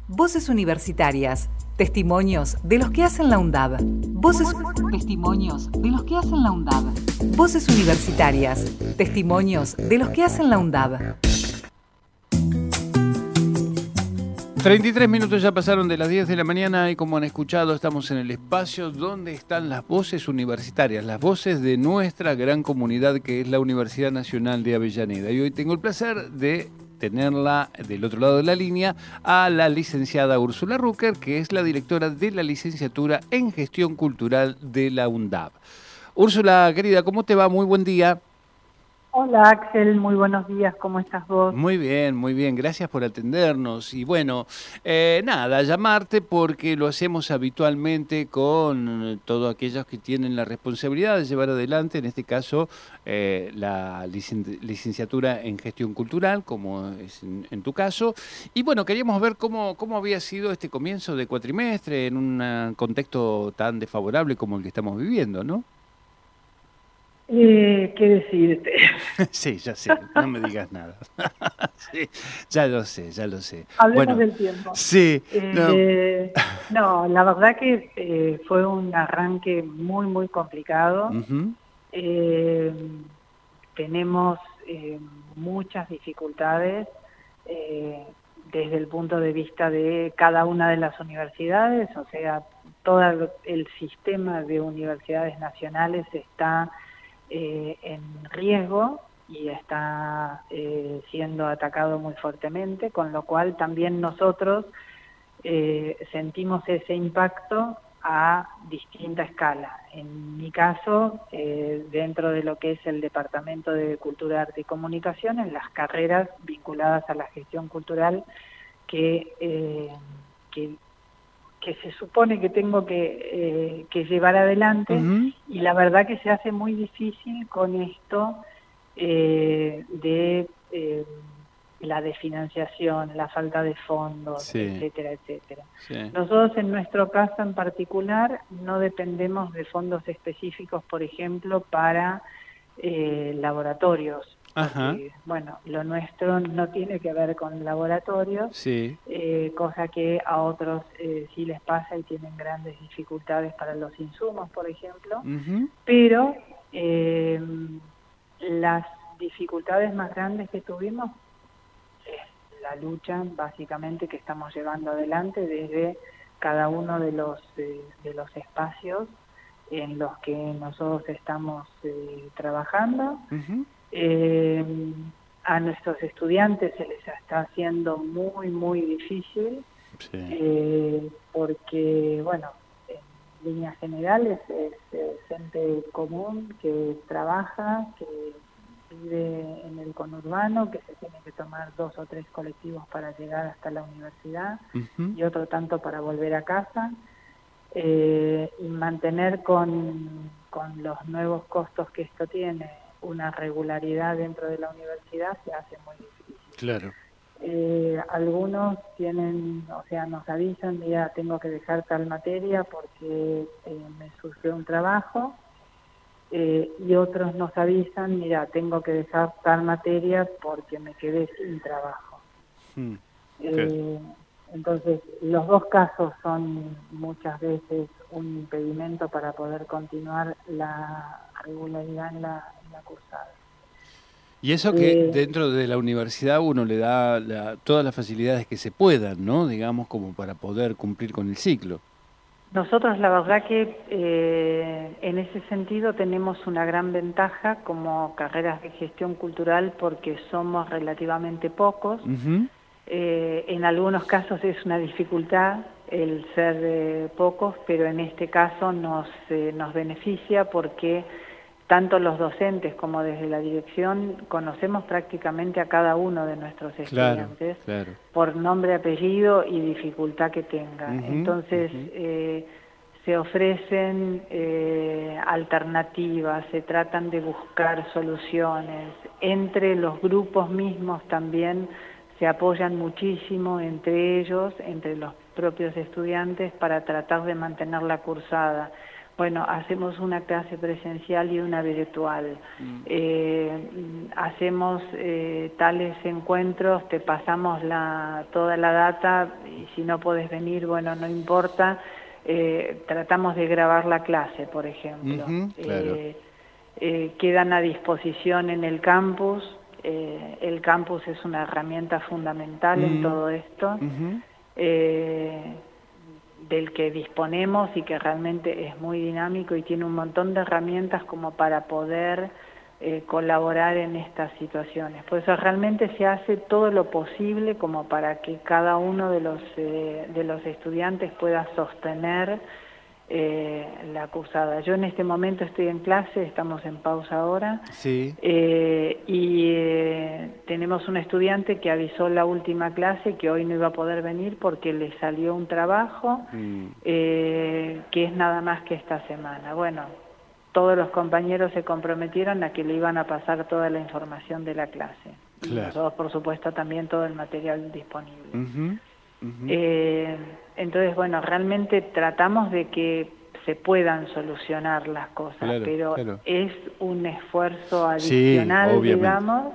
Voces universitarias. Testimonios de los que hacen la UNDAB. Testimonios de los que hacen la UNDAB. Voces universitarias. Testimonios de los que hacen la UNDAB. 33 minutos ya pasaron de las 10 de la mañana y como han escuchado estamos en el espacio donde están las voces universitarias, las voces de nuestra gran comunidad que es la Universidad Nacional de Avellaneda. Y hoy tengo el placer de tenerla del otro lado de la línea a la licenciada Úrsula Rucker, que es la directora de la licenciatura en Gestión Cultural de la UNDAB. Úrsula, querida, ¿cómo te va? Muy buen día. Hola Axel, muy buenos días, ¿cómo estás vos? Muy bien, gracias por atendernos. Y bueno, nada, llamarte porque lo hacemos habitualmente con todos aquellos que tienen la responsabilidad de llevar adelante, en este caso, la licenciatura en Gestión Cultural, como es en tu caso. Y bueno, queríamos ver cómo había sido este comienzo de cuatrimestre en un contexto tan desfavorable como el que estamos viviendo, ¿no? ¿Qué decirte? Sí, ya sé, no me digas nada. Sí, ya lo sé. Hablemos del tiempo. Sí. No, la verdad que fue un arranque muy complicado. Uh-huh. Tenemos muchas dificultades desde el punto de vista de cada una de las universidades, o sea, todo el sistema de universidades nacionales está en riesgo y está siendo atacado muy fuertemente, con lo cual también nosotros sentimos ese impacto a distinta escala. En mi caso, dentro de lo que es el Departamento de Cultura, Arte y Comunicación, en las carreras vinculadas a la gestión cultural que se supone que tengo que llevar adelante, uh-huh. Y la verdad que se hace muy difícil con esto de la desfinanciación, la falta de fondos, sí. etcétera. Sí. Nosotros en nuestro caso en particular no dependemos de fondos específicos, por ejemplo, para laboratorios. Porque, bueno, lo nuestro no tiene que ver con laboratorios, sí. Cosa que a otros sí les pasa y tienen grandes dificultades para los insumos, por ejemplo, uh-huh. Pero las dificultades más grandes que tuvimos es la lucha básicamente que estamos llevando adelante desde cada uno de los espacios en los que nosotros estamos trabajando. Uh-huh. A nuestros estudiantes se les está haciendo muy difícil, sí. Porque, bueno, en líneas generales es gente común que trabaja, que vive en el conurbano, que se tiene que tomar 2 o 3 colectivos para llegar hasta la universidad, uh-huh. Y otro tanto para volver a casa, y mantener con los nuevos costos que esto tiene una regularidad dentro de la universidad se hace muy difícil. Claro. Algunos nos avisan, mira, tengo que dejar tal materia porque me surgió un trabajo, y otros nos avisan, mira, tengo que dejar tal materia porque me quedé sin trabajo. Okay. Entonces, los dos casos son muchas veces un impedimento para poder continuar la regularidad en la cursada. Y eso que dentro de la universidad uno le da todas las facilidades que se puedan, ¿no? Digamos, como para poder cumplir con el ciclo. Nosotros la verdad que en ese sentido tenemos una gran ventaja como carreras de gestión cultural porque somos relativamente pocos. Uh-huh. En algunos casos es una dificultad el ser pocos, pero en este caso nos beneficia porque tanto los docentes como desde la dirección conocemos prácticamente a cada uno de nuestros estudiantes, claro. Por nombre, apellido y dificultad que tenga. Uh-huh, entonces, uh-huh. Se ofrecen alternativas, se tratan de buscar soluciones. Entre los grupos mismos también se apoyan muchísimo entre ellos, entre los propios estudiantes, para tratar de mantener la cursada. Bueno, hacemos una clase presencial y una virtual. Hacemos tales encuentros, te pasamos toda la data y si no podés venir, bueno, no importa. Tratamos de grabar la clase, por ejemplo. Claro. Quedan a disposición en el campus. El campus es una herramienta fundamental en todo esto. Del que disponemos y que realmente es muy dinámico y tiene un montón de herramientas como para poder colaborar en estas situaciones. Por eso realmente se hace todo lo posible como para que cada uno de los estudiantes pueda sostener la cursada. Yo en este momento estoy en clase, estamos en pausa ahora, sí. Tenemos un estudiante que avisó la última clase que hoy no iba a poder venir porque le salió un trabajo que es nada más que esta semana. Bueno, todos los compañeros se comprometieron a que le iban a pasar toda la información de la clase. Claro. Y nosotros, por supuesto, también todo el material disponible. Entonces, bueno, realmente tratamos de que se puedan solucionar las cosas, claro, pero claro, es un esfuerzo adicional, sí, digamos,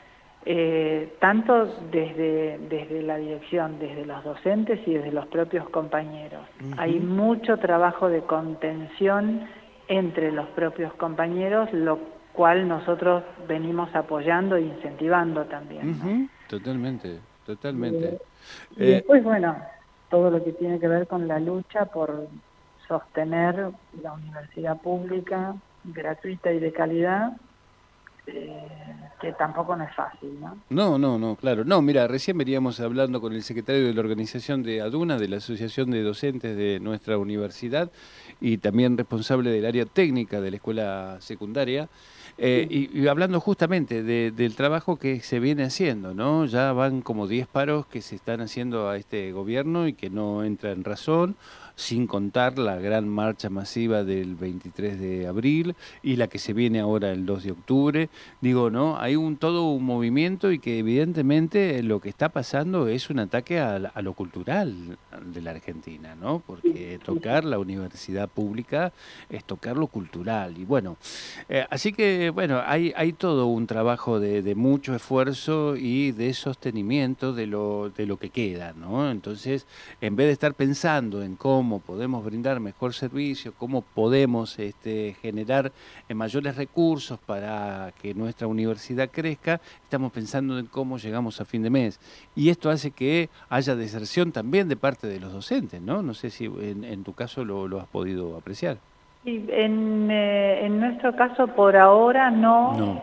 tanto desde la dirección, desde los docentes y desde los propios compañeros. Hay mucho trabajo de contención entre los propios compañeros, lo cual nosotros venimos apoyando e incentivando también, ¿no? Totalmente. Y después, bueno, todo lo que tiene que ver con la lucha por sostener la universidad pública, gratuita y de calidad, que tampoco no es fácil, ¿no? No, claro. No, mira, recién veníamos hablando con el secretario de la organización de ADUNA, de la Asociación de Docentes de nuestra universidad, y también responsable del área técnica de la escuela secundaria, y hablando justamente del trabajo que se viene haciendo, ¿no? Ya van como 10 paros que se están haciendo a este gobierno y que no entra en razón, sin contar la gran marcha masiva del 23 de abril y la que se viene ahora el 2 de octubre. Digo, ¿no? Hay todo un movimiento y que evidentemente lo que está pasando es un ataque a lo cultural de la Argentina, ¿no? Porque tocar la universidad pública es tocar lo cultural. Y bueno, así que, bueno, hay todo un trabajo de mucho esfuerzo y de sostenimiento de lo que queda, ¿no? Entonces, en vez de estar pensando en cómo podemos brindar mejor servicio, cómo podemos generar mayores recursos para que nuestra universidad crezca, estamos pensando en cómo llegamos a fin de mes. Y esto hace que haya deserción también de parte de los docentes, ¿no? No sé si en tu caso lo has podido apreciar. Sí, en nuestro caso por ahora no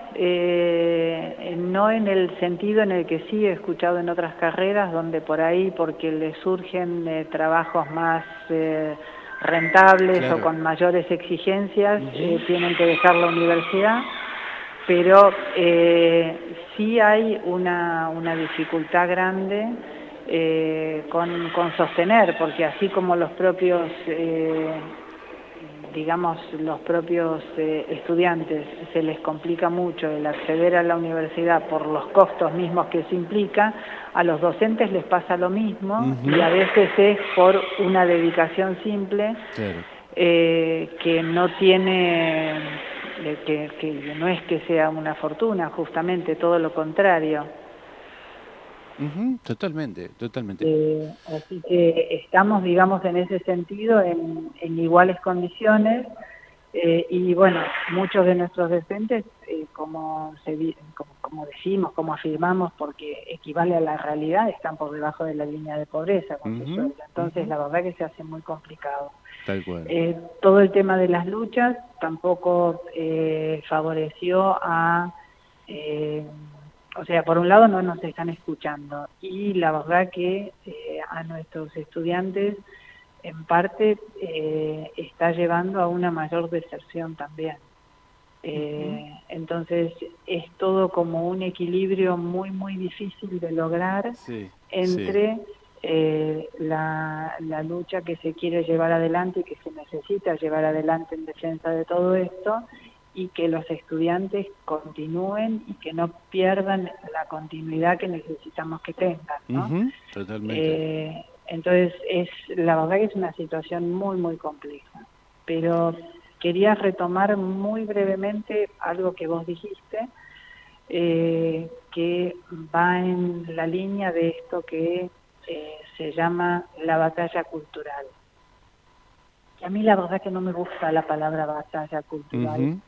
en el sentido en el que sí he escuchado en otras carreras, donde por ahí, porque les surgen trabajos más rentables, claro, o con mayores exigencias, tienen que dejar la universidad, pero sí hay una dificultad grande con sostener, porque así como los propios estudiantes se les complica mucho el acceder a la universidad por los costos mismos que se implica, a los docentes les pasa lo mismo, y a veces es por una dedicación simple, claro, que no tiene, que no es que sea una fortuna, justamente todo lo contrario. Totalmente. Así que estamos, digamos, en ese sentido en iguales condiciones, y bueno, muchos de nuestros docentes, como decimos, como afirmamos, porque equivale a la realidad, están por debajo de la línea de pobreza con su sueldo. Entonces la verdad que se hace muy complicado. Tal cual. Todo el tema de las luchas tampoco favoreció a... o sea, por un lado no nos están escuchando, y la verdad que a nuestros estudiantes en parte está llevando a una mayor deserción también. Entonces es todo como un equilibrio muy difícil de lograr, entre la lucha que se quiere llevar adelante y que se necesita llevar adelante en defensa de todo esto, y que los estudiantes continúen y que no pierdan la continuidad que necesitamos que tengan, ¿no? Totalmente. Entonces la verdad que es una situación muy compleja, pero quería retomar muy brevemente algo que vos dijiste, que va en la línea de esto que se llama la batalla cultural. Y a mí la verdad que no me gusta la palabra batalla cultural,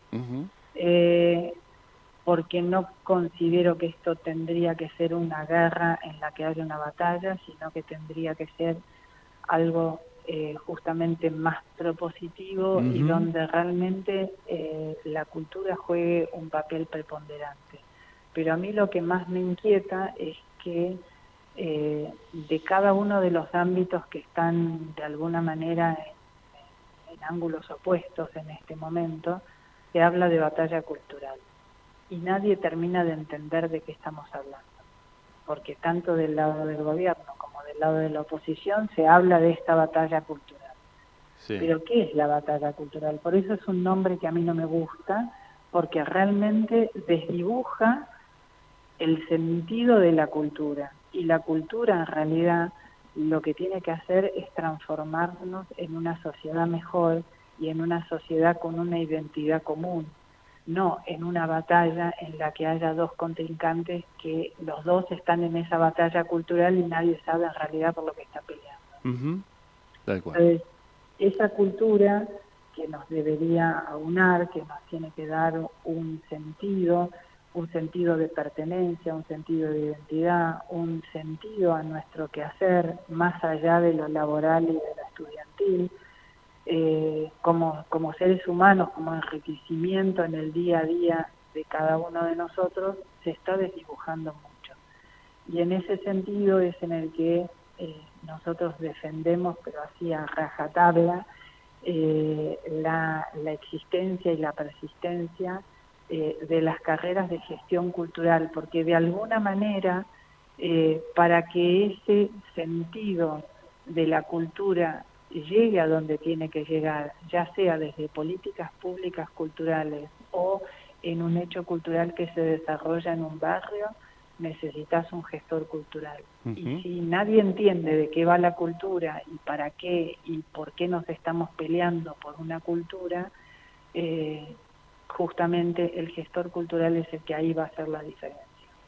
porque no considero que esto tendría que ser una guerra en la que haya una batalla, sino que tendría que ser algo justamente más propositivo y donde realmente la cultura juegue un papel preponderante. Pero a mí lo que más me inquieta es que de cada uno de los ámbitos que están de alguna manera en ángulos opuestos en este momento, se habla de batalla cultural. Y nadie termina de entender de qué estamos hablando. Porque tanto del lado del gobierno como del lado de la oposición se habla de esta batalla cultural. Sí. Pero ¿qué es la batalla cultural? Por eso es un nombre que a mí no me gusta, porque realmente desdibuja el sentido de la cultura. Y la cultura en realidad lo que tiene que hacer es transformarnos en una sociedad mejor y en una sociedad con una identidad común, no en una batalla en la que haya dos contrincantes que los dos están en esa batalla cultural y nadie sabe en realidad por lo que está peleando. Tal cual. Entonces, esa cultura que nos debería aunar, que nos tiene que dar un sentido de pertenencia, un sentido de identidad, un sentido a nuestro quehacer, más allá de lo laboral y de lo estudiantil, como seres humanos, como enriquecimiento en el día a día de cada uno de nosotros, se está desdibujando mucho. Y en ese sentido es en el que nosotros defendemos, pero así a rajatabla, la existencia y la persistencia de las carreras de gestión cultural, porque de alguna manera, para que ese sentido de la cultura llegue a donde tiene que llegar, ya sea desde políticas públicas culturales o en un hecho cultural que se desarrolla en un barrio, necesitas un gestor cultural. Y si nadie entiende de qué va la cultura y para qué y por qué nos estamos peleando por una cultura, justamente el gestor cultural es el que ahí va a hacer la diferencia.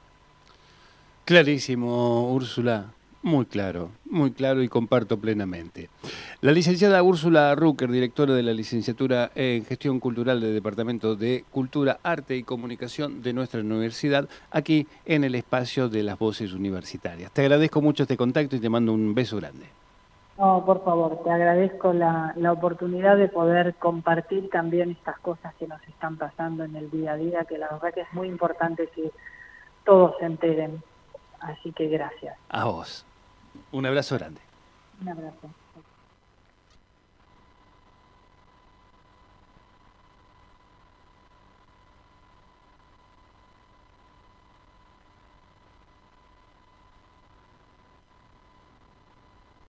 Clarísimo, Úrsula. Muy claro y comparto plenamente. La licenciada Úrsula Rucker, directora de la licenciatura en Gestión Cultural del Departamento de Cultura, Arte y Comunicación de nuestra universidad, aquí en el espacio de las voces universitarias. Te agradezco mucho este contacto y te mando un beso grande. No, por favor, te agradezco la oportunidad de poder compartir también estas cosas que nos están pasando en el día a día, que la verdad que es muy importante que todos se enteren. Así que gracias. A vos. Un abrazo grande. Un abrazo.